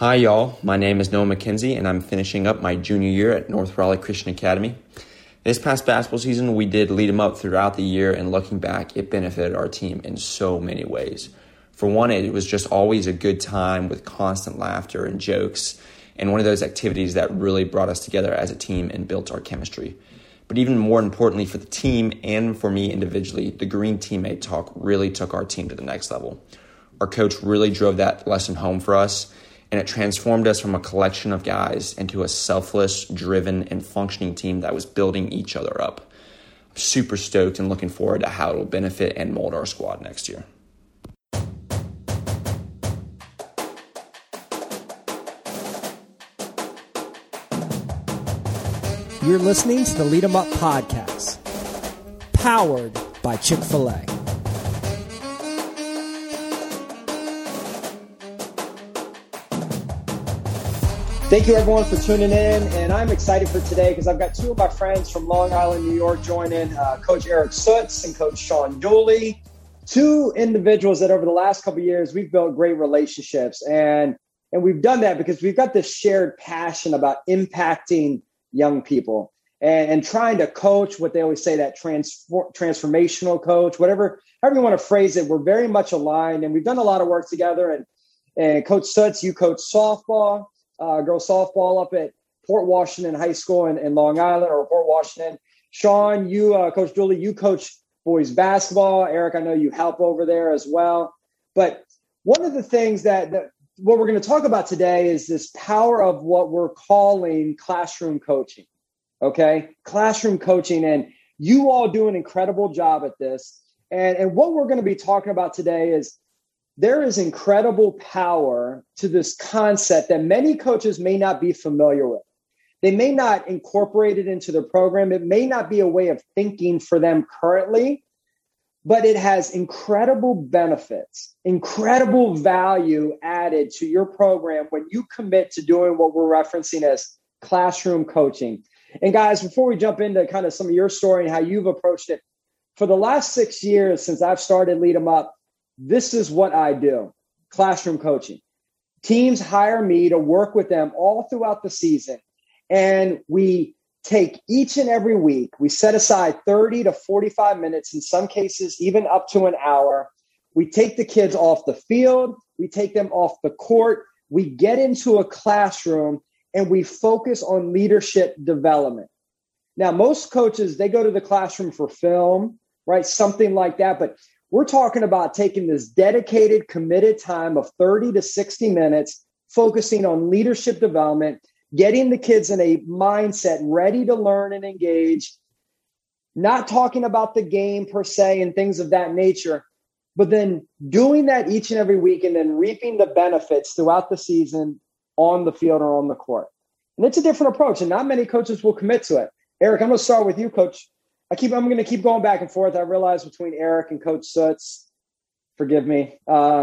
Hi, y'all. My name is Noah McKenzie, and I'm finishing up my junior year at North Raleigh Christian Academy. This past basketball season, we did lead them up throughout the year, and looking back, it benefited our team in so many ways. For one, it was just always a good time with constant laughter and jokes, and one of those activities that really brought us together as a team and built our chemistry. But even more importantly for the team and for me individually, the Green Teammate Talk really took our team to the next level. Our coach really drove that lesson home for us, and it transformed us from a collection of guys into a selfless, driven, and functioning team that was building each other up. I'm super stoked and looking forward to how it will benefit and mold our squad next year. You're listening to the Lead 'em Up podcast, powered by Chick-fil-A. Thank you, everyone, for tuning in, and I'm excited for today because I've got two of my friends from Long Island, New York, joining Coach Eric Sutz and Coach Sean Dooley, two individuals that over the last couple of years we've built great relationships, and we've done that because we've got this shared passion about impacting young people and trying to coach what they always say, that transformational coach, however you want to phrase it. We're very much aligned, and we've done a lot of work together. And Coach Sutz, you coach softball. Girls softball up at Port Washington High School in Long Island, or Port Washington. Sean, you, Coach Dooley, you coach boys basketball. Eric, I know you help over there as well. But one of the things that what we're going to talk about today is this power of what we're calling classroom coaching, okay? Classroom coaching, and you all do an incredible job at this. And what we're going to be talking about today is there is incredible power to this concept that many coaches may not be familiar with. They may not incorporate it into their program. It may not be a way of thinking for them currently, but it has incredible benefits, incredible value added to your program when you commit to doing what we're referencing as classroom coaching. And guys, before we jump into kind of some of your story and how you've approached it, for the last 6 years since I've started Lead 'em Up, this is what I do, classroom coaching. Teams hire me to work with them all throughout the season. And we take each and every week, we set aside 30 to 45 minutes, in some cases, even up to an hour. We take the kids off the field. We take them off the court. We get into a classroom and we focus on leadership development. Now, most coaches, they go to the classroom for film, right? Something like that. But we're talking about taking this dedicated, committed time of 30 to 60 minutes, focusing on leadership development, getting the kids in a mindset ready to learn and engage, not talking about the game per se and things of that nature, but then doing that each and every week and then reaping the benefits throughout the season on the field or on the court. And it's a different approach, and not many coaches will commit to it. Eric, I'm going to start with you, Coach. I'm going to keep going back and forth. I realize between Eric and Coach Sutz, forgive me.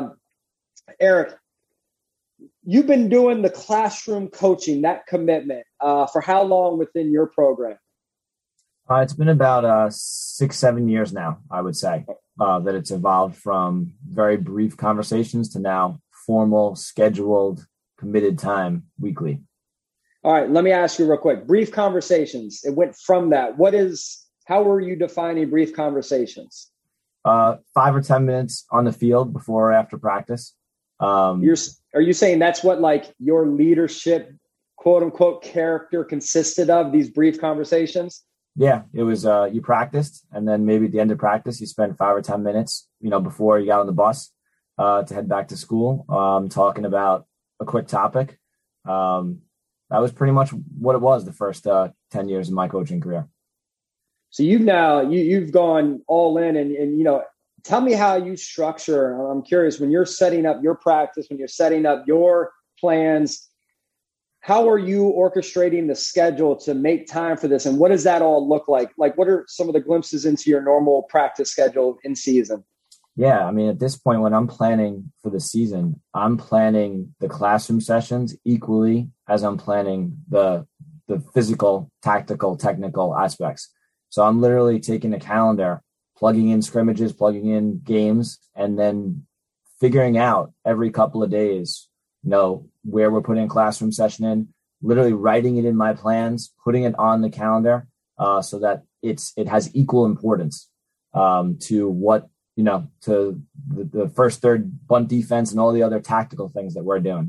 Eric, you've been doing the classroom coaching, that commitment, for how long within your program? It's been about 6-7 years now, I would say, that it's evolved from very brief conversations to now formal, scheduled, committed time weekly. All right, let me ask you real quick. Brief conversations. It went from that. How were you defining brief conversations? 5 or 10 minutes on the field before or after practice. Are you saying that's what like your leadership, quote unquote, character consisted of, these brief conversations? Yeah, it was, you practiced, and then maybe at the end of practice, you spent 5 or 10 minutes, before you got on the bus, to head back to school, talking about a quick topic. That was pretty much what it was the first 10 years of my coaching career. So you've gone all in and tell me how you structure. I'm curious, when you're setting up your practice, when you're setting up your plans, how are you orchestrating the schedule to make time for this? And what does that all look like? Like, what are some of the glimpses into your normal practice schedule in season? Yeah, I mean, at this point, when I'm planning for the season, I'm planning the classroom sessions equally as I'm planning the physical, tactical, technical aspects. So I'm literally taking a calendar, plugging in scrimmages, plugging in games, and then figuring out every couple of days where we're putting a classroom session in, literally writing it in my plans, putting it on the calendar so that it has equal importance to what, to the first, third bunt defense and all the other tactical things that we're doing.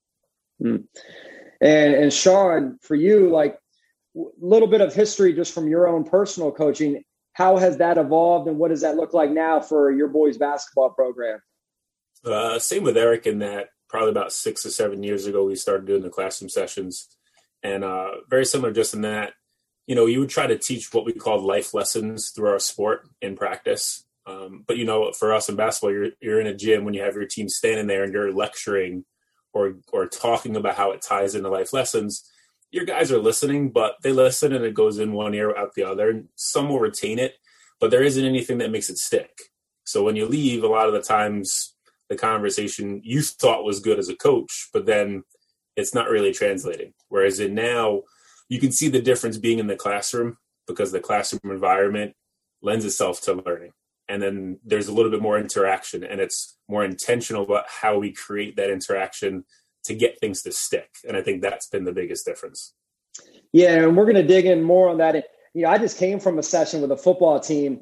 And Sean, for you, like a little bit of history just from your own personal coaching, how has that evolved and what does that look like now for your boys' basketball program? Same with Eric in that probably about 6 or 7 years ago, we started doing the classroom sessions, and very similar just in that, you would try to teach what we called life lessons through our sport in practice. But, for us in basketball, you're in a gym when you have your team standing there and you're lecturing or talking about how it ties into life lessons. Your guys are listening, but they listen and it goes in one ear out the other, and some will retain it, but there isn't anything that makes it stick. So when you leave, a lot of the times the conversation you thought was good as a coach, but then it's not really translating. Whereas in now, you can see the difference being in the classroom because the classroom environment lends itself to learning. And then there's a little bit more interaction, and it's more intentional about how we create that interaction to get things to stick. And I think that's been the biggest difference. Yeah, and we're going to dig in more on that. I just came from a session with a football team.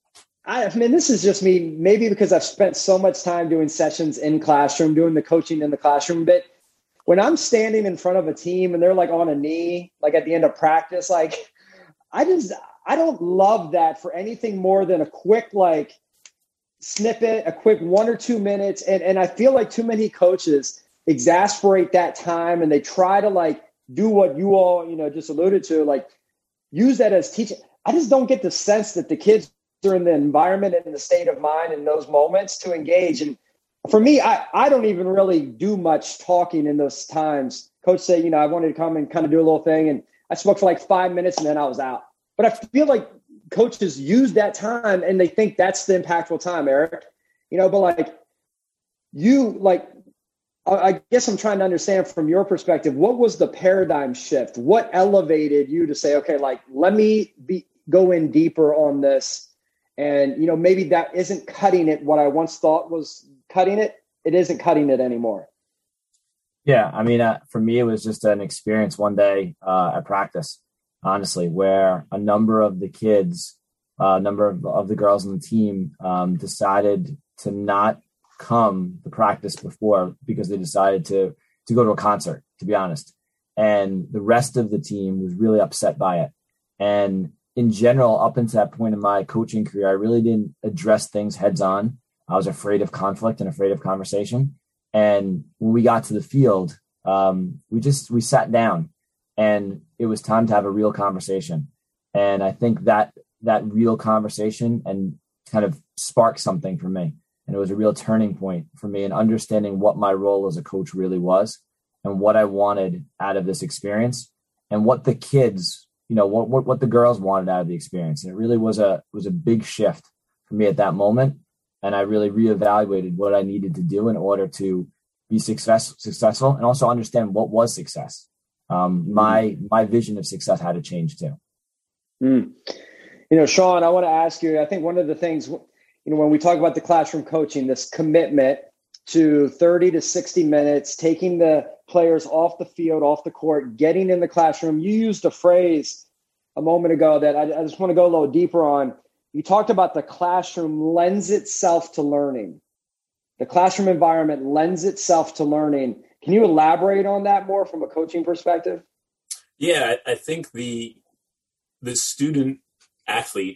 This is just me, maybe because I've spent so much time doing sessions in classroom, doing the coaching in the classroom bit. When I'm standing in front of a team and they're like on a knee, like at the end of practice, like I don't love that for anything more than a quick like snippet, a quick 1 or 2 minutes. And I feel like too many coaches exasperate that time and they try to like do what you all, just alluded to, like use that as teaching. I just don't get the sense that the kids are in the environment and in the state of mind in those moments to engage. And for me, I don't even really do much talking in those times. Coach said, I wanted to come and kind of do a little thing. And I spoke for like 5 minutes and then I was out. But I feel like coaches use that time and they think that's the impactful time, Eric. But like you, like, I guess I'm trying to understand from your perspective, what was the paradigm shift? What elevated you to say, okay, like, let me go in deeper on this. And, maybe that isn't cutting it. What I once thought was cutting it, it isn't cutting it anymore. Yeah. For me, it was just an experience one day at practice, honestly, where a number of the kids, a number of the girls on the team decided to not come to practice before because they decided to go to a concert, to be honest. And the rest of the team was really upset by it. And in general, up until that point in my coaching career, I really didn't address things heads on. I was afraid of conflict and afraid of conversation. And when we got to the field, we sat down and it was time to have a real conversation. And I think that real conversation and kind of sparked something for me. And it was a real turning point for me in understanding what my role as a coach really was and what I wanted out of this experience and what the kids, what the girls wanted out of the experience. And it really was a big shift for me at that moment. And I really reevaluated what I needed to do in order to be successful and also understand what was success. My vision of success had to change too. Sean, I want to ask you, I think one of the things, when we talk about the classroom coaching, this commitment to 30 to 60 minutes, taking the players off the field, off the court, getting in the classroom. You used a phrase a moment ago that I just want to go a little deeper on. You talked about the classroom lends itself to learning. The classroom environment lends itself to learning. Can you elaborate on that more from a coaching perspective? Yeah, I think the student athlete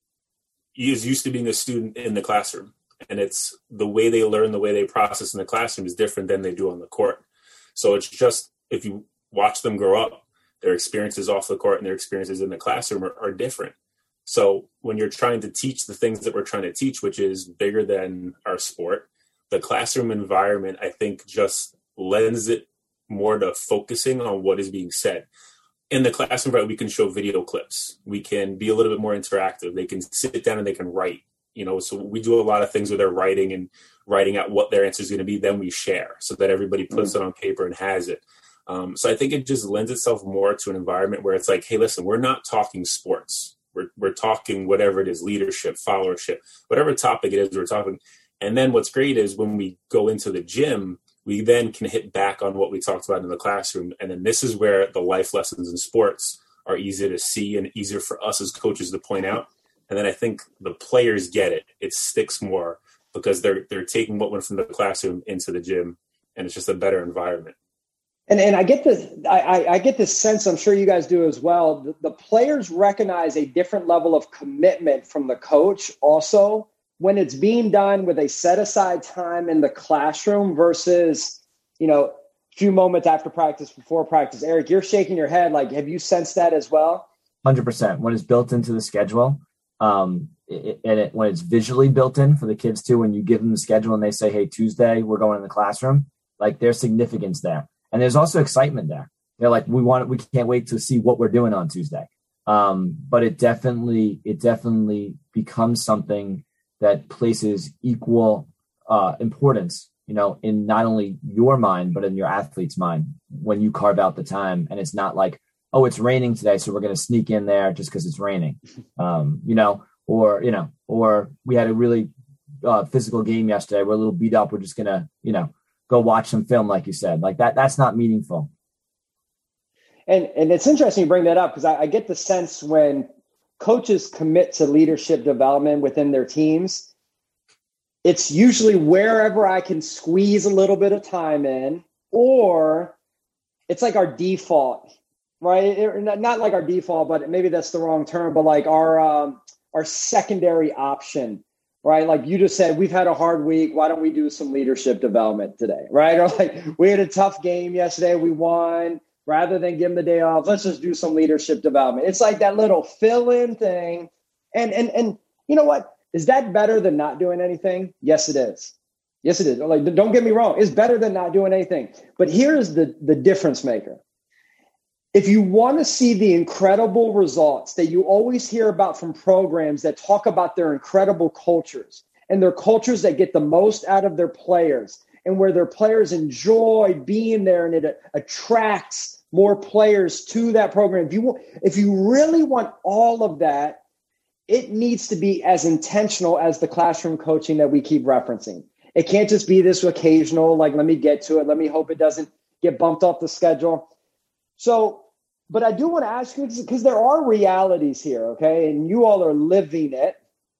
is used to being a student in the classroom, and it's the way they learn, the way they process in the classroom is different than they do on the court. So it's just, if you watch them grow up, their experiences off the court and their experiences in the classroom are different. So when you're trying to teach the things that we're trying to teach, which is bigger than our sport, the classroom environment, I think, just lends it more to focusing on what is being said. In the classroom, right, we can show video clips. We can be a little bit more interactive. They can sit down and they can write, so we do a lot of things with their writing and writing out what their answer is going to be. Then we share so that everybody puts it on paper and has it. So I think it just lends itself more to an environment where it's like, hey, listen, we're not talking sports. We're talking whatever it is, leadership, followership, whatever topic it is we're talking. And then what's great is when we go into the gym, we then can hit back on what we talked about in the classroom. And then this is where the life lessons in sports are easier to see and easier for us as coaches to point out. And then I think the players get it. It sticks more because they're taking what went from the classroom into the gym, and it's just a better environment. And I get this. I get this sense. I'm sure you guys do as well. The players recognize a different level of commitment from the coach. Also, when it's being done with a set aside time in the classroom versus, a few moments after practice, before practice. Eric, you're shaking your head. Like, have you sensed that as well? 100%. When it's built into the schedule, when it's visually built in for the kids too, when you give them the schedule and they say, "Hey, Tuesday we're going in the classroom," like there's significance there. And there's also excitement there. They're like, we can't wait to see what we're doing on Tuesday. But it definitely becomes something that places equal importance, in not only your mind, but in your athlete's mind when you carve out the time. And it's not like, oh, it's raining today, so we're going to sneak in there just because it's raining, or we had a really physical game yesterday. We're a little beat up. We're just going to, go watch some film, like you said. Like that's not meaningful. And it's interesting you bring that up because I get the sense when coaches commit to leadership development within their teams, it's usually wherever I can squeeze a little bit of time in, or it's like our default, right? Not like our default, but maybe that's the wrong term, but like our secondary option. Right. Like you just said, we've had a hard week. Why don't we do some leadership development today? Right. Or like we had a tough game yesterday. We won. Rather than give them the day off, let's just do some leadership development. It's like that little fill-in thing. And you know what? Is that better than not doing anything? Yes, it is. Yes, it is. Like, don't get me wrong. It's better than not doing anything. But here's the difference maker. If you want to see the incredible results that you always hear about from programs that talk about their incredible cultures and their cultures that get the most out of their players and where their players enjoy being there and it attracts more players to that program. If you really want all of that, it needs to be as intentional as the classroom coaching that we keep referencing. It can't just be this occasional, like, let me get to it. Let me hope it doesn't get bumped off the schedule. So, but I do want to ask you, because there are realities here, okay? And you all are living it.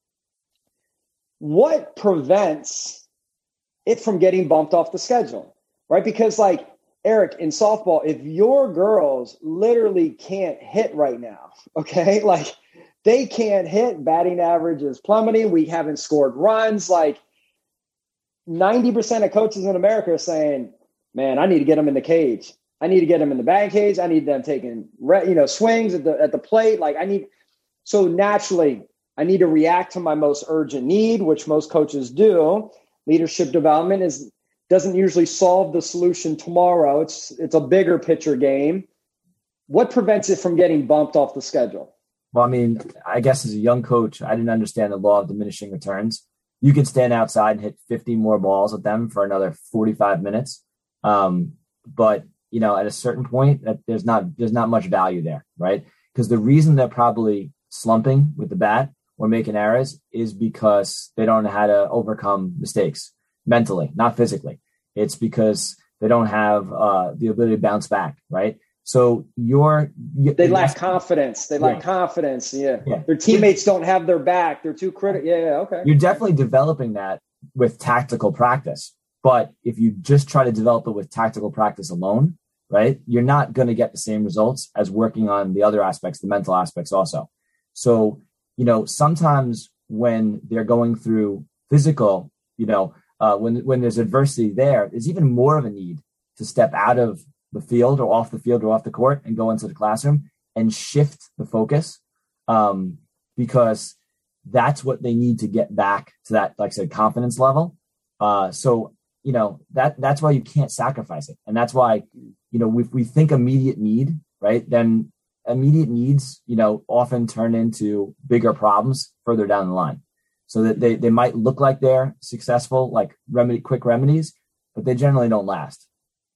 What prevents it from getting bumped off the schedule, right? Because like, Eric, in softball, if your girls literally can't hit right now, okay? Like, they can't hit, batting average is plummeting. We haven't scored runs. Like 90% of coaches in America are saying, man, I need to get them in the cage. I need to get them in the batting cage. I need them taking, swings at the plate. So naturally, I need to react to my most urgent need, which most coaches do. Leadership development doesn't usually solve the solution tomorrow. It's a bigger picture game. What prevents it from getting bumped off the schedule? Well, I mean, I guess as a young coach, I didn't understand the law of diminishing returns. You can stand outside and hit 50 more balls at them for another 45 minutes. But at a certain point, there's not much value there, right? Because the reason they're probably slumping with the bat or making errors is because they don't know how to overcome mistakes mentally, not physically. It's because they don't have the ability to bounce back, right? So they lack confidence. They lack confidence. Yeah. Their teammates don't have their back. They're too critical. Yeah. Okay. You're definitely developing that with tactical practice. But if you just try to develop it with tactical practice alone, right, you're not going to get the same results as working on the other aspects, the mental aspects also. So, sometimes when they're going through physical, when there's adversity there's even more of a need to step out of the field or off the court and go into the classroom and shift the focus because that's what they need to get back to that, like I said, confidence level. That's why you can't sacrifice it. And that's why, if we think immediate need, right, then immediate needs, often turn into bigger problems further down the line. So that they might look like they're successful, like quick remedies, but they generally don't last.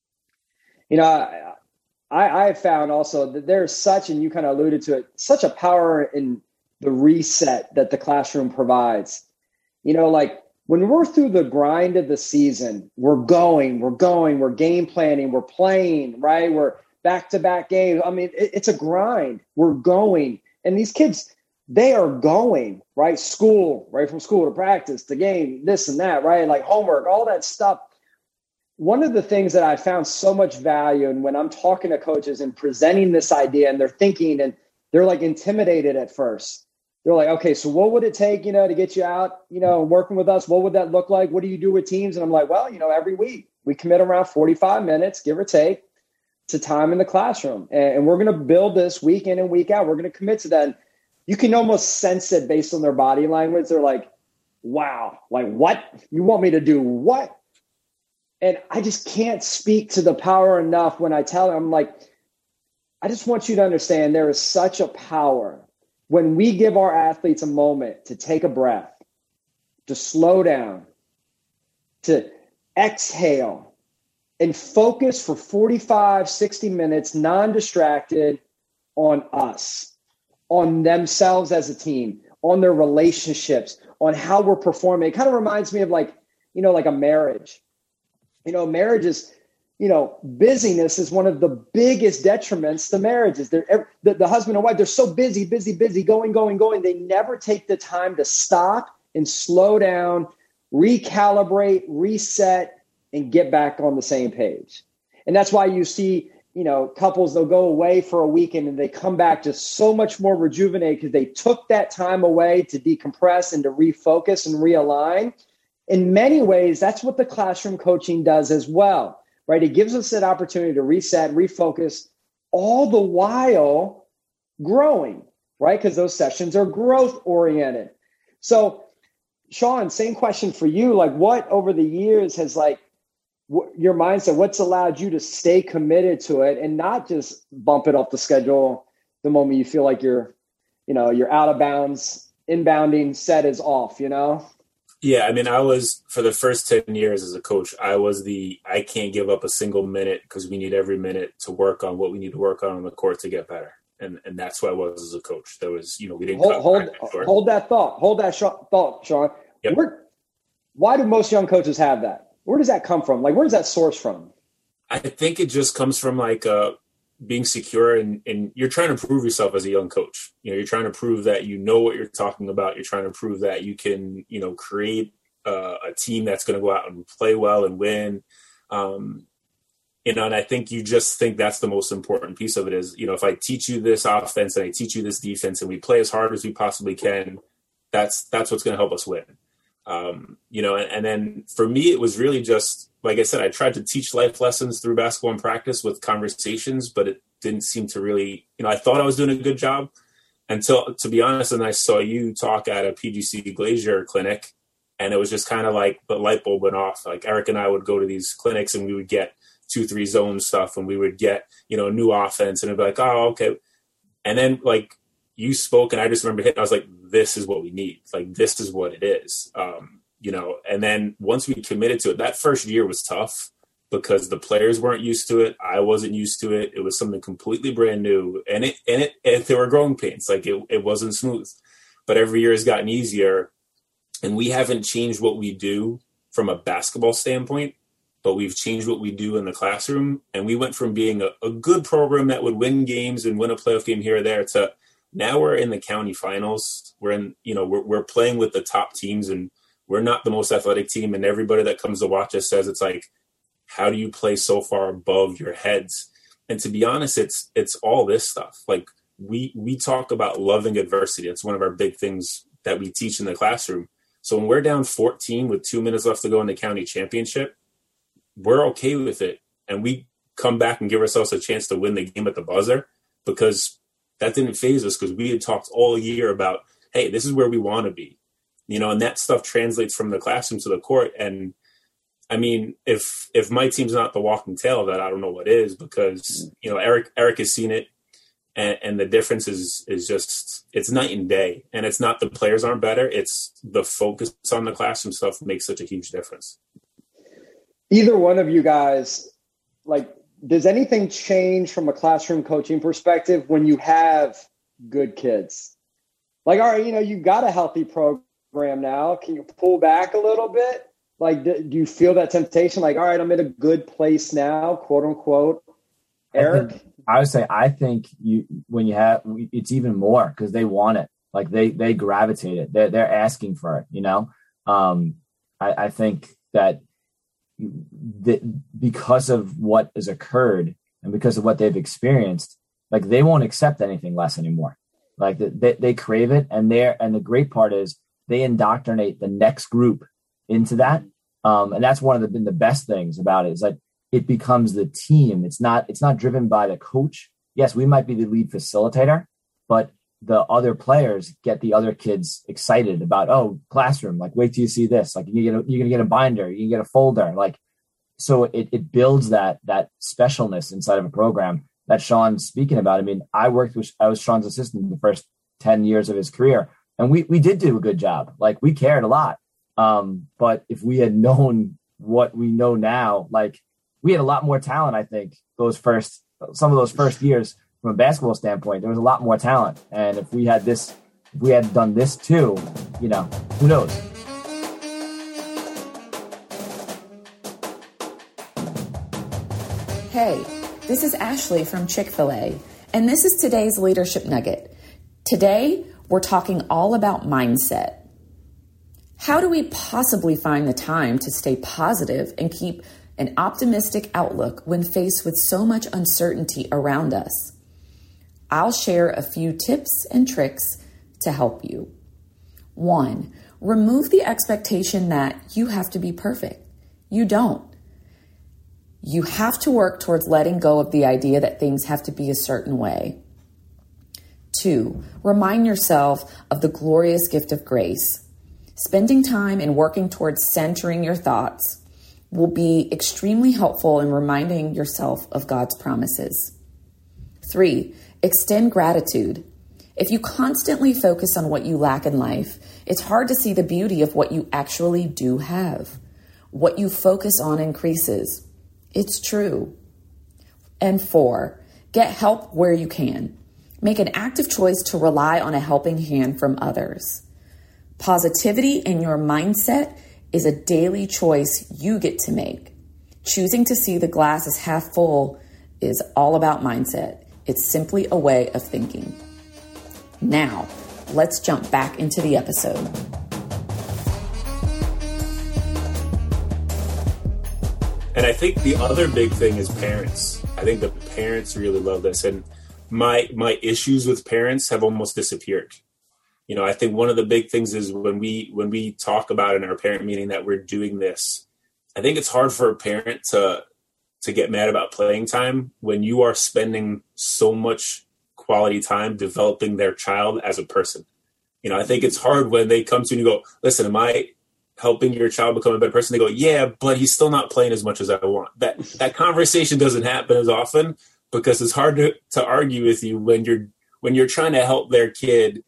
I have found also that there's such, and you kind of alluded to it, such a power in the reset that the classroom provides. Like when we're through the grind of the season, we're game planning, we're playing, right? We're back-to-back games. I mean, it's a grind. We're going. And these kids, they are going, right? School, right? From school to practice, to game, this and that, right? Like homework, all that stuff. One of the things that I found so much value in when I'm talking to coaches and presenting this idea, and they're thinking and they're like intimidated at first. They're like, okay, so what would it take, to get you out, working with us? What would that look like? What do you do with teams? And I'm like, well, every week we commit around 45 minutes, give or take, to time in the classroom. And we're going to build this week in and week out. We're going to commit to that. And you can almost sense it based on their body language. They're like, wow, like what? You want me to do what? And I just can't speak to the power enough when I tell them, I'm like, I just want you to understand there is such a power when we give our athletes a moment to take a breath, to slow down, to exhale, and focus for 45, 60 minutes, non-distracted on us, on themselves as a team, on their relationships, on how we're performing. It kind of reminds me of like a marriage. Marriage is, busyness is one of the biggest detriments to marriages. The husband and wife, they're so busy, going. They never take the time to stop and slow down, recalibrate, reset, and get back on the same page. And that's why you see, couples, they'll go away for a weekend and they come back just so much more rejuvenated because they took that time away to decompress and to refocus and realign. In many ways, that's what the classroom coaching does as well, right? It gives us that opportunity to reset, refocus, all the while growing, right? Because those sessions are growth oriented. So, Sean, same question for you. Like, what over the years has your mindset, what's allowed you to stay committed to it and not just bump it off the schedule the moment you feel like you're out of bounds, inbounding set is off, Yeah, I mean, I was, for the first 10 years as a coach, I can't give up a single minute because we need every minute to work on what we need to work on the court to get better. And that's who I was as a coach. There was, we didn't hold that thought. Hold that thought, Sean. Yep. Why do most young coaches have that? Where does that come from? Like, where does that source from? I think it just comes from being secure and you're trying to prove yourself as a young coach. You're trying to prove that you know what you're talking about. You're trying to prove that you can, create a team that's going to go out and play well and win. And I think you just think that's the most important piece of it is, if I teach you this offense and I teach you this defense and we play as hard as we possibly can, that's what's going to help us win. And then for me, it was really just, like I said, I tried to teach life lessons through basketball and practice with conversations, but it didn't seem to really, I thought I was doing a good job until, to be honest, and I saw you talk at a PGC Glacier clinic, and it was just kind of like the light bulb went off. Like Eric and I would go to these clinics and we would get 2-3 zone stuff and we would get, a new offense and it'd be like, oh, okay. And then like you spoke and I just remember hitting, I was like, this is what we need. Like, this is what it is. And then once we committed to it, that first year was tough because the players weren't used to it. I wasn't used to it. It was something completely brand new. And there were growing pains. Like it wasn't smooth, but every year has gotten easier. And we haven't changed what we do from a basketball standpoint, but we've changed what we do in the classroom. And we went from being a good program that would win games and win a playoff game here or there to now we're in the county finals. We're in, we're playing with the top teams and we're not the most athletic team. And everybody that comes to watch us says, it's like, how do you play so far above your heads? And to be honest, it's all this stuff. Like we talk about loving adversity. It's one of our big things that we teach in the classroom. So when we're down 14 with 2 minutes left to go in the county championship, we're okay with it. And we come back and give ourselves a chance to win the game at the buzzer because that didn't faze us because we had talked all year about, hey, this is where we want to be, and that stuff translates from the classroom to the court. And I mean, if my team's not the walking tail of that, I don't know what is because, Eric has seen it and the difference is just, it's night and day. And it's not the players aren't better. It's the focus on the classroom stuff makes such a huge difference. Either one of you guys, does anything change from a classroom coaching perspective when you have good kids? Like, all right, you got a healthy program program now. Can you pull back a little bit? Like, do you feel that temptation? Like, all right, I'm in a good place now, quote unquote. Eric? I think it's even more because they want it. Like they gravitate it. They're asking for it, you know? I think that because of what has occurred and because of what they've experienced, like they won't accept anything less anymore. Like they crave it. And the great part is they indoctrinate the next group into that. And that's been the best things about it is that it becomes the team. It's not driven by the coach. Yes, we might be the lead facilitator, but the other players get the other kids excited about, oh, classroom, like, wait till you see this. Like you're going to get a binder, you can get a folder. Like, so it builds that specialness inside of a program that Sean's speaking about. I mean, I was Sean's assistant the first 10 years of his career, and we did do a good job. Like we cared a lot. But if we had known what we know now, like we had a lot more talent, I think some of those first years from a basketball standpoint, there was a lot more talent. And if we had done this too, you know, who knows? Hey, this is Ashley from Chick-fil-A, and this is today's Leadership Nugget. Today, we're talking all about mindset. How do we possibly find the time to stay positive and keep an optimistic outlook when faced with so much uncertainty around us? I'll share a few tips and tricks to help you. 1, remove the expectation that you have to be perfect. You don't. You have to work towards letting go of the idea that things have to be a certain way. 2, remind yourself of the glorious gift of grace. Spending time and working towards centering your thoughts will be extremely helpful in reminding yourself of God's promises. 3, extend gratitude. If you constantly focus on what you lack in life, it's hard to see the beauty of what you actually do have. What you focus on increases. It's true. And 4, get help where you can. Make an active choice to rely on a helping hand from others. Positivity in your mindset is a daily choice you get to make. Choosing to see the glass as half full is all about mindset. It's simply a way of thinking. Now, let's jump back into the episode. And I think the other big thing is parents. I think the parents really love this. And my issues with parents have almost disappeared. You know, I think one of the big things is when we talk about in our parent meeting that we're doing this, I think it's hard for a parent to get mad about playing time when you are spending so much quality time developing their child as a person. You know, I think it's hard when they come to you and you go, listen, am I helping your child become a better person? They go, yeah, but he's still not playing as much as I want. That conversation doesn't happen as often because it's hard to argue with you when you're trying to help their kid,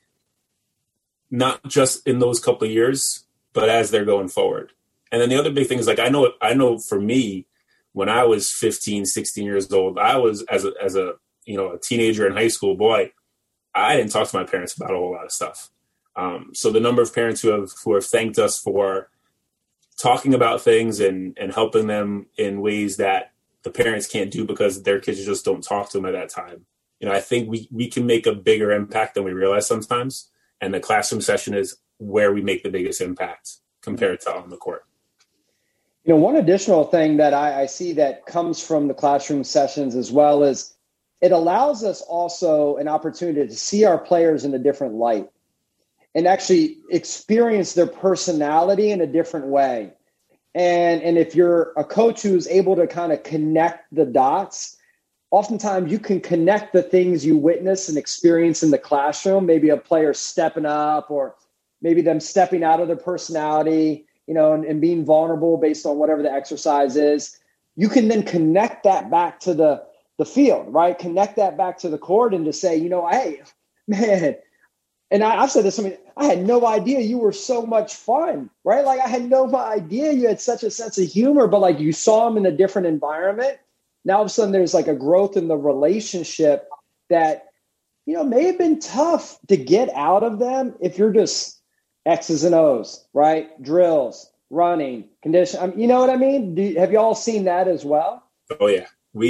not just in those couple of years, but as they're going forward. And then the other big thing is, like, I know for me, when I was 15, 16 years old, I was as a teenager in high school, boy, I didn't talk to my parents about a whole lot of stuff. So the number of parents who have thanked us for talking about things and helping them in ways that the parents can't do because their kids just don't talk to them at that time. You know, I think we can make a bigger impact than we realize sometimes. And the classroom session is where we make the biggest impact compared to on the court. You know, one additional thing that I see that comes from the classroom sessions as well is it allows us also an opportunity to see our players in a different light and actually experience their personality in a different way. And if you're a coach who's able to kind of connect the dots, oftentimes you can connect the things you witness and experience in the classroom, maybe a player stepping up or maybe them stepping out of their personality, you know, and being vulnerable based on whatever the exercise is. You can then connect that back to the field, right? Connect that back to the court and to say, you know, hey, man, and I've said this, I mean, I had no idea you were so much fun, right? Like I had no idea you had such a sense of humor, but like you saw them in a different environment. Now all of a sudden there's like a growth in the relationship that, you know, may have been tough to get out of them if you're just X's and O's, right? Drills, running, condition. You know what I mean? Have you all seen that as well? Oh yeah.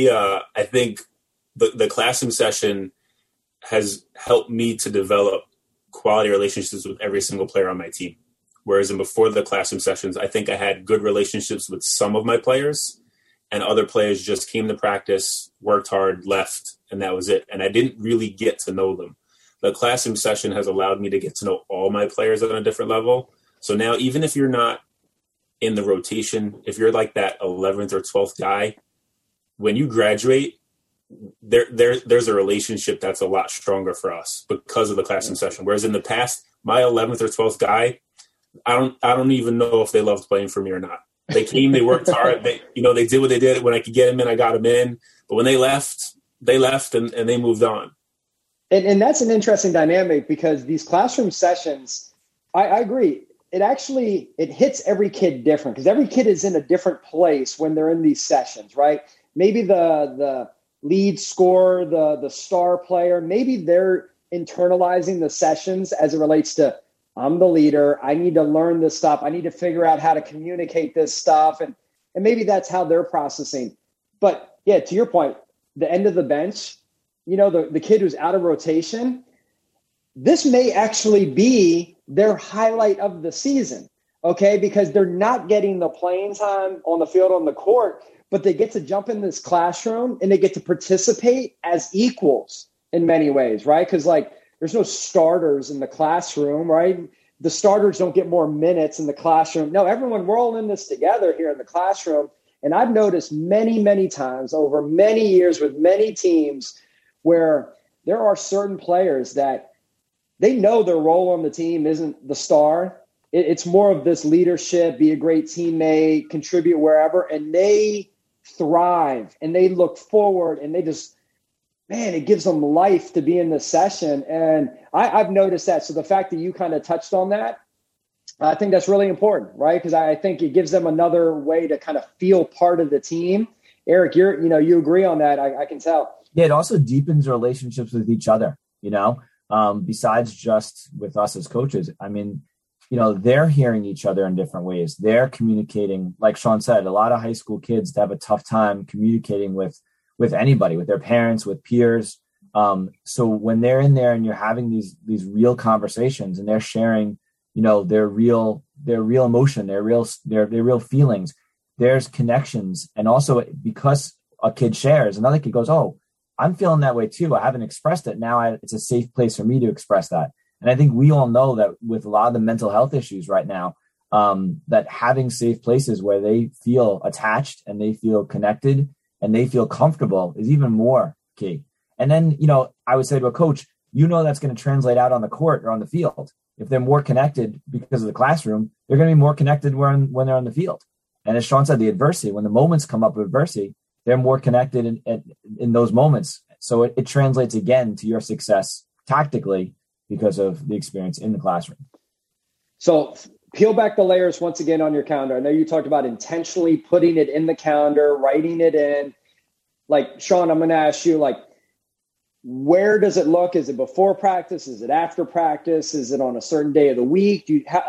I think the classroom session has helped me to develop quality relationships with every single player on my team. Whereas before the classroom sessions, I think I had good relationships with some of my players, and other players just came to practice, worked hard, left, and that was it. And I didn't really get to know them. The classroom session has allowed me to get to know all my players on a different level. So now, even if you're not in the rotation, if you're like that 11th or 12th guy, when you graduate, there's a relationship that's a lot stronger for us because of the classroom session. Whereas in the past, my 11th or 12th guy, I don't even know if they loved playing for me or not. They came, they worked hard. They did what they did. When I could get them in, I got them in. But when they left and they moved on. And that's an interesting dynamic because these classroom sessions, I agree. It hits every kid different because every kid is in a different place when they're in these sessions, right? Maybe the lead scorer, the star player, maybe they're internalizing the sessions as it relates to, I'm the leader. I need to learn this stuff. I need to figure out how to communicate this stuff. And maybe that's how they're processing. But yeah, to your point, the end of the bench, the kid who's out of rotation, this may actually be their highlight of the season, okay? Because they're not getting the playing time on the field, on the court, but they get to jump in this classroom and they get to participate as equals in many ways, right? Because there's no starters in the classroom, right? The starters don't get more minutes in the classroom. No, we're all in this together here in the classroom. And I've noticed many, many times over many years with many teams where there are certain players that they know their role on the team isn't the star. It's more of this leadership, be a great teammate, contribute wherever, and they thrive and they look forward and they just, man, it gives them life to be in this session. And I've noticed that. So the fact that you kind of touched on that, I think that's really important, right? Because I think it gives them another way to kind of feel part of the team. Eric, you agree on that. I can tell. Yeah, it also deepens relationships with each other, besides just with us as coaches. I mean, they're hearing each other in different ways. They're communicating, like Sean said, a lot of high school kids have a tough time communicating with anybody, with their parents, with peers. So when they're in there and you're having these real conversations and they're sharing, their real emotion, their real feelings, there's connections. And also because a kid shares, another kid goes, oh, I'm feeling that way too. I haven't expressed it. Now it's a safe place for me to express that. And I think we all know that with a lot of the mental health issues right now, that having safe places where they feel attached and they feel connected and they feel comfortable is even more key. And then, I would say to a coach, that's going to translate out on the court or on the field. If they're more connected because of the classroom, they're going to be more connected when they're on the field. And as Sean said, the adversity, when the moments come up of adversity, they're more connected in those moments. So it translates again to your success tactically because of the experience in the classroom. So peel back the layers once again on your calendar. I know you talked about intentionally putting it in the calendar, writing it in. Sean, I'm going to ask you, where does it look? Is it before practice? Is it after practice? Is it on a certain day of the week?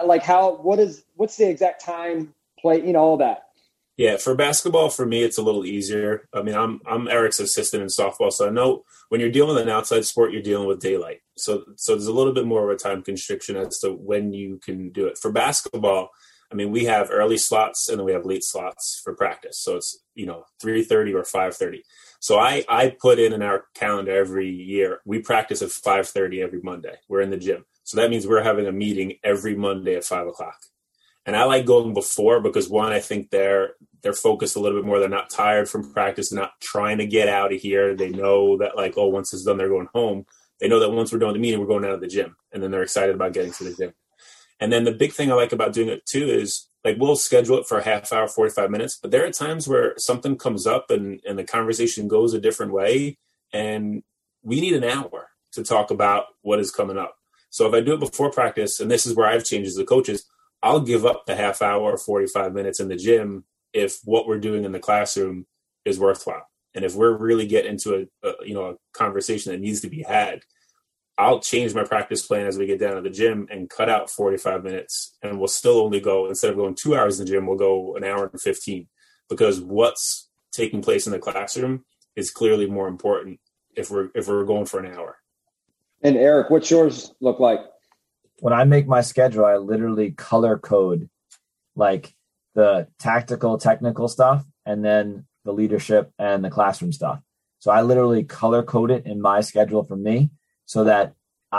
What's the exact time, play, all that? Yeah, for basketball, for me, it's a little easier. I mean, I'm Eric's assistant in softball, so I know when you're dealing with an outside sport, you're dealing with daylight. So there's a little bit more of a time constriction as to when you can do it. For basketball, I mean, we have early slots and then we have late slots for practice. So it's, 3:30 or 5:30. So I put in our calendar every year. We practice at 5:30 every Monday. We're in the gym. So that means we're having a meeting every Monday at 5 o'clock. And I like going before because, one, I think they're focused a little bit more. They're not tired from practice. They're not trying to get out of here. They know that, once it's done, they're going home. They know that once we're done the meeting, we're going out of the gym. And then they're excited about getting to the gym. And then the big thing I like about doing it, too, is, we'll schedule it for a half hour, 45 minutes. But there are times where something comes up and the conversation goes a different way. And we need an hour to talk about what is coming up. So if I do it before practice, and this is where I've changed as a coach, I'll give up the half hour or 45 minutes in the gym if what we're doing in the classroom is worthwhile. And if we're really getting into a conversation that needs to be had, I'll change my practice plan as we get down to the gym and cut out 45 minutes. And we'll still only go, instead of going 2 hours in the gym, we'll go an hour and 15, because what's taking place in the classroom is clearly more important if we're going for an hour. And Eric, what's yours look like? When I make my schedule, I literally color code like the tactical, technical stuff, and then the leadership and the classroom stuff. So I literally color code it in my schedule for me so that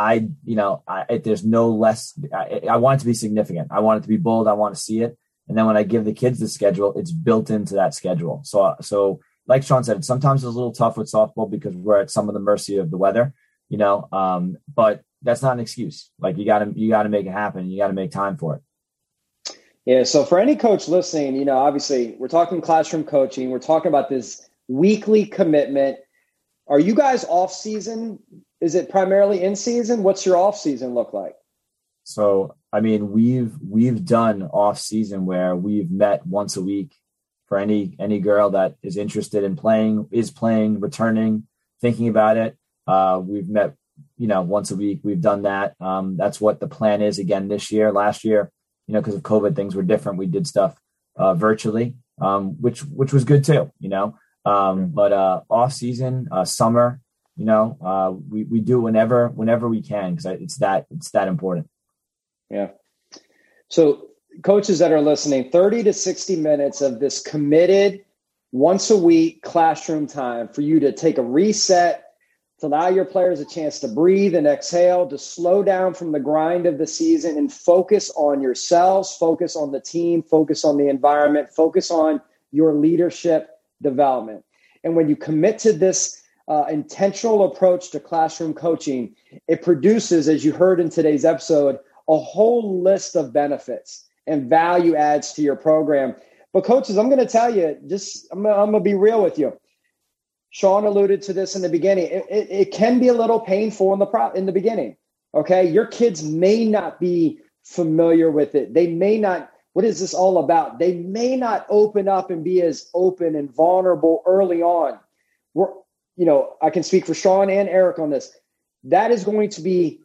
there's no less. I want it to be significant. I want it to be bold. I want to see it. And then when I give the kids the schedule, it's built into that schedule. So like Sean said, sometimes it's a little tough with softball because we're at some of the mercy of the weather, but that's not an excuse. Like you gotta make it happen. You gotta make time for it. Yeah. So for any coach listening, obviously we're talking classroom coaching. We're talking about this weekly commitment. Are you guys off season? Is it primarily in season? What's your off season look like? So, I mean, we've done off season where we've met once a week for any girl that is interested in playing, returning, thinking about it. We've met, once a week. We've done that. That's what the plan is again this year. Last year, because of COVID, things were different. We did stuff virtually, which was good too, but off season, summer, we do whenever we can, because it's that important. Yeah. So coaches that are listening, 30 to 60 minutes of this committed once a week classroom time for you to take a reset, to allow your players a chance to breathe and exhale, to slow down from the grind of the season and focus on yourselves, focus on the team, focus on the environment, focus on your leadership development. And when you commit to this intentional approach to classroom coaching, it produces, as you heard in today's episode, a whole list of benefits and value adds to your program. But coaches, I'm going to tell you, I'm going to be real with you. Sean alluded to this in the beginning. It can be a little painful in the beginning. Okay. Your kids may not be familiar with it. They may not, what is this all about? They may not open up and be as open and vulnerable early on. I can speak for Sean and Eric on this. That is going to be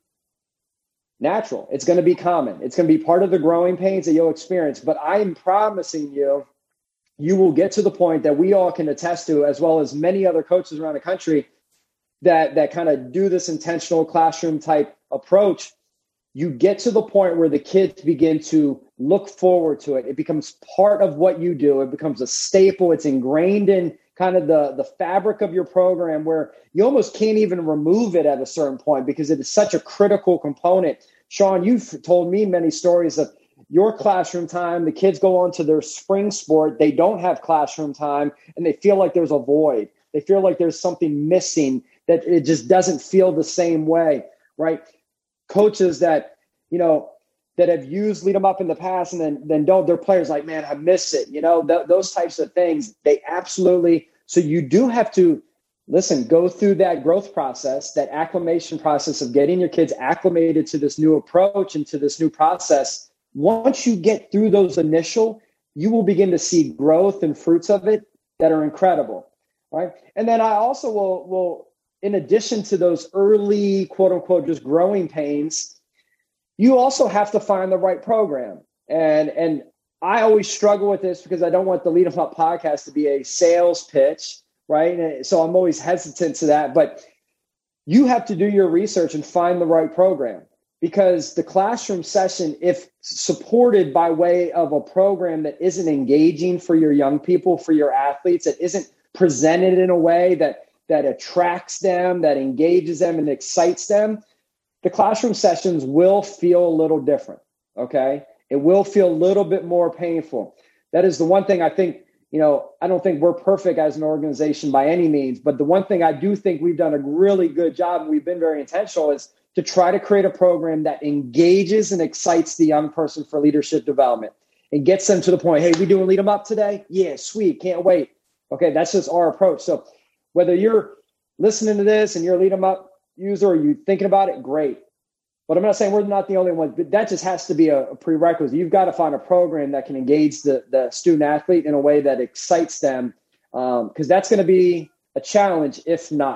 natural. It's going to be common. It's going to be part of the growing pains that you'll experience. But I am promising you will get to the point that we all can attest to, as well as many other coaches around the country that kind of do this intentional classroom type approach. You get to the point where the kids begin to look forward to it. It becomes part of what you do. It becomes a staple. It's ingrained in kind of the fabric of your program, where you almost can't even remove it at a certain point because it is such a critical component. Sean, you've told me many stories of your classroom time. The kids go on to their spring sport. They don't have classroom time and they feel like there's a void. They feel like there's something missing, that it just doesn't feel the same way, right? Coaches that have used Lead 'em Up in the past and then don't, their players like, man, I miss it. Those types of things, they absolutely. So you do have to, go through that growth process, that acclimation process of getting your kids acclimated to this new approach and to this new process. Once you get through those you will begin to see growth and fruits of it that are incredible, right? And then I also will in addition to those early, quote unquote, just growing pains, you also have to find the right program. And I always struggle with this because I don't want the Lead 'em Up podcast to be a sales pitch, right? And so I'm always hesitant to that. But you have to do your research and find the right program, because the classroom session, if supported by way of a program that isn't engaging for your young people, for your athletes, that isn't presented in a way that attracts them, that engages them and excites them, the classroom sessions will feel a little different, okay? It will feel a little bit more painful. That is the one thing I think, I don't think we're perfect as an organization by any means, but the one thing I do think we've done a really good job, and we've been very intentional, is to try to create a program that engages and excites the young person for leadership development and gets them to the point, hey, we doing Lead 'em Up today? Yeah, sweet, can't wait. Okay, that's just our approach. So whether you're listening to this and you're a Lead 'em Up user or you're thinking about it, great. But I'm not saying we're not the only ones, but that just has to be a prerequisite. You've got to find a program that can engage the student athlete in a way that excites them, because that's going to be a challenge if not.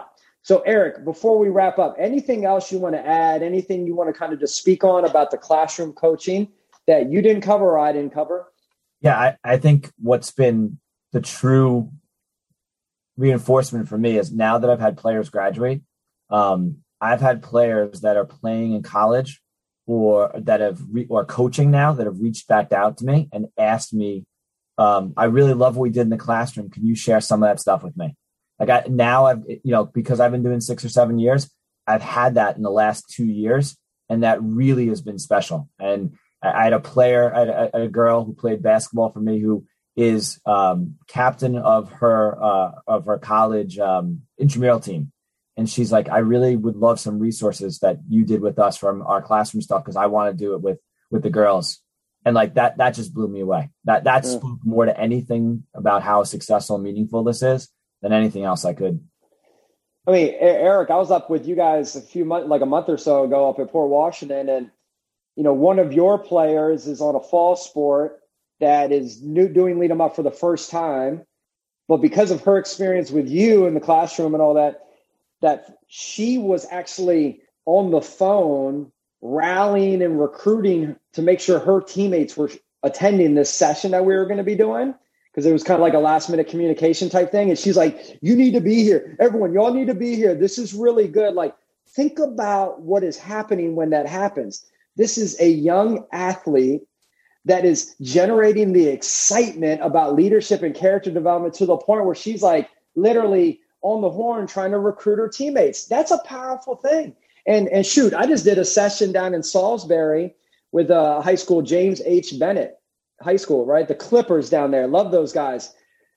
So, Eric, before we wrap up, anything else you want to add, anything you want to kind of just speak on about the classroom coaching that you didn't cover or I didn't cover? Yeah, I think what's been the true reinforcement for me is now that I've had players graduate, I've had players that are playing in college or that or coaching now that have reached back out to me and asked me, I really love what we did in the classroom. Can you share some of that stuff with me? Like because I've been doing 6 or 7 years, I've had that in the last 2 years, and that really has been special. And I had a girl who played basketball for me who is captain of her college intramural team. And she's like, I really would love some resources that you did with us from our classroom stuff, because I want to do it with the girls. And like that just blew me away. That spoke more to anything about how successful and meaningful this is than anything else I could. I mean, Eric, I was up with you guys a month or so ago up at Port Washington, and one of your players is on a fall sport that is doing Lead 'em Up for the first time, but because of her experience with you in the classroom and all that she was actually on the phone rallying and recruiting to make sure her teammates were attending this session that we were going to be doing, because it was kind of like a last minute communication type thing. And she's like, you need to be here. Everyone, y'all need to be here. This is really good. Like, think about what is happening when that happens. This is a young athlete that is generating the excitement about leadership and character development to the point where she's like literally on the horn trying to recruit her teammates. That's a powerful thing. And shoot, I just did a session down in Salisbury with high school, James H. Bennett High School, right? The Clippers down there. Love those guys.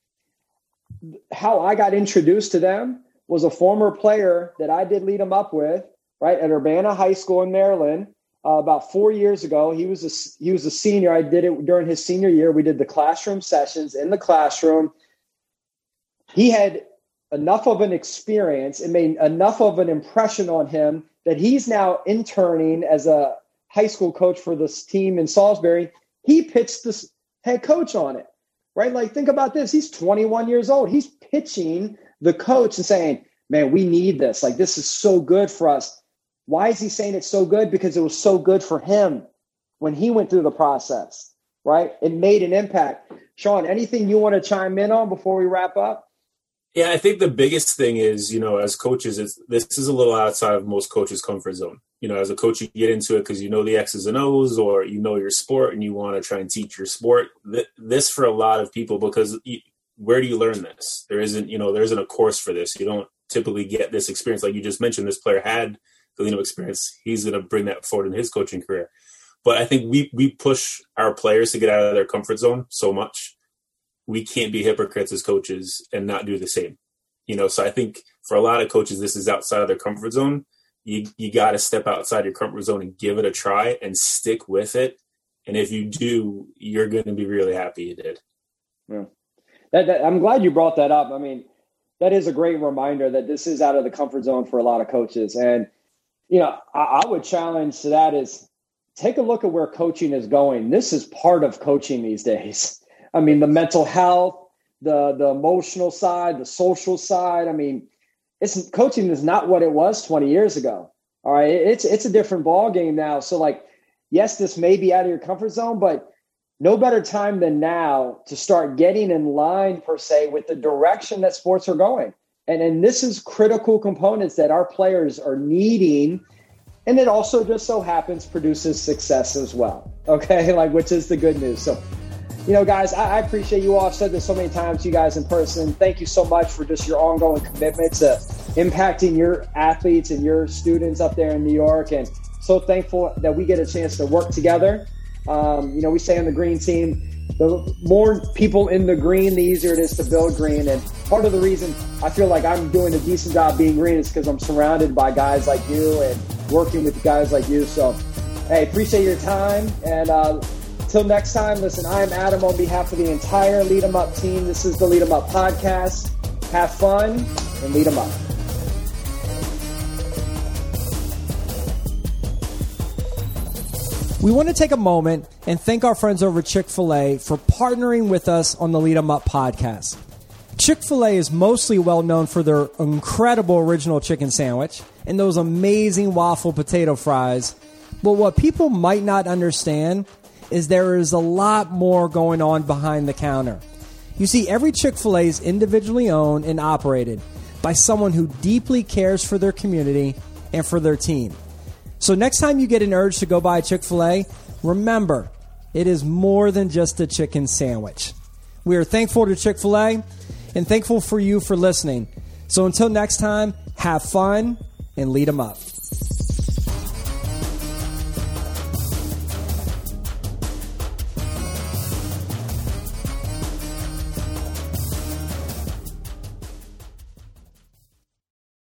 How I got introduced to them was a former player that I did Lead 'em Up with, right, at Urbana High School in Maryland about 4 years ago. He was a senior. I did it during his senior year. We did the classroom sessions in the classroom. He had enough of an experience and made enough of an impression on him that he's now interning as a high school coach for this team in Salisbury. He pitched the head coach on it, right? Like, think about this. He's 21 years old. He's pitching the coach and saying, man, we need this. Like, this is so good for us. Why is he saying it's so good? Because it was so good for him when he went through the process, right? It made an impact. Sean, anything you want to chime in on before we wrap up? Yeah, I think the biggest thing is, as coaches, this is a little outside of most coaches' comfort zone. As a coach, you get into it because you know the X's and O's, or you know your sport and you want to try and teach your sport. This for a lot of people, because where do you learn this? There isn't a course for this. You don't typically get this experience. Like you just mentioned, this player had the Lead 'em Up experience. He's going to bring that forward in his coaching career. But I think we push our players to get out of their comfort zone so much. We can't be hypocrites as coaches and not do the same. So I think for a lot of coaches, this is outside of their comfort zone. You got to step outside your comfort zone and give it a try and stick with it. And if you do, you're going to be really happy you did. Yeah. I'm glad you brought that up. I mean, that is a great reminder that this is out of the comfort zone for a lot of coaches. And, I would challenge to that is take a look at where coaching is going. This is part of coaching these days. I mean, the mental health, the emotional side, the social side. I mean, coaching is not what it was 20 years ago. All right. It's a different ball game now. So like, yes, this may be out of your comfort zone, but no better time than now to start getting in line per se with the direction that sports are going. And this is critical components that our players are needing. And it also just so happens produces success as well. Okay. Which is the good news. So, guys, I appreciate you all. I've said this so many times to you guys in person. Thank you so much for just your ongoing commitment to impacting your athletes and your students up there in New York. And so thankful that we get a chance to work together. We say on the green team, the more people in the green, the easier it is to build green. And part of the reason I feel like I'm doing a decent job being green is because I'm surrounded by guys like you and working with guys like you. So, hey, appreciate your time. And, till next time, listen, I'm Adam on behalf of the entire Lead 'em Up team. This is the Lead 'em Up podcast. Have fun and lead 'em up. We want to take a moment and thank our friends over at Chick-fil-A for partnering with us on the Lead 'em Up podcast. Chick-fil-A is mostly well known for their incredible original chicken sandwich and those amazing waffle potato fries. But what people might not understand is there is a lot more going on behind the counter. You see, every Chick-fil-A is individually owned and operated by someone who deeply cares for their community and for their team. So next time you get an urge to go buy a Chick-fil-A, remember, it is more than just a chicken sandwich. We are thankful to Chick-fil-A and thankful for you for listening. So until next time, have fun and lead them up.